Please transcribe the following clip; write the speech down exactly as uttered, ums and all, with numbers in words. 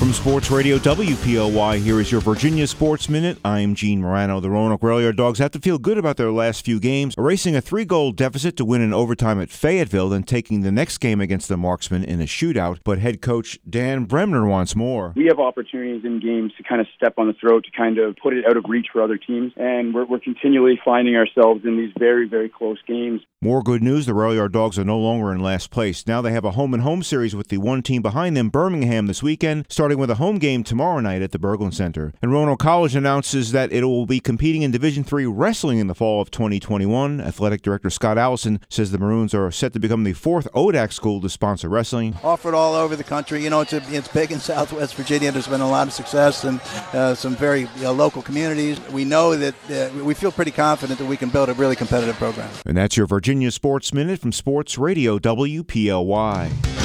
From Sports Radio W P L Y, here is your Virginia Sports Minute. I'm Gene Morano. The Roanoke Rail Yard Dogs have to feel good about their last few games, erasing a three-goal deficit to win in overtime at Fayetteville and taking the next game against the Marksmen in a shootout. But head coach Dan Bremner wants more. We have opportunities in games to kind of step on the throat, to kind of put it out of reach for other teams, and we're, we're continually finding ourselves in these very, very close games. More good news, the Rail Yard Dogs are no longer in last place. Now they have a home-and-home series with the one team behind them, Birmingham, this weekend, starting with a home game tomorrow night at the Berglund Center. And Roanoke College announces that it will be competing in Division three wrestling in the fall of twenty twenty-one. Athletic Director Scott Allison says the Maroons are set to become the fourth O D A C school to sponsor wrestling. Offered all over the country. You know, it's, a, it's big in Southwest Virginia. There's been a lot of success in uh, some very you know, local communities. We know that uh, we feel pretty confident that we can build a really competitive program. And that's your Virginia Sports Minute from Sports Radio W P L Y.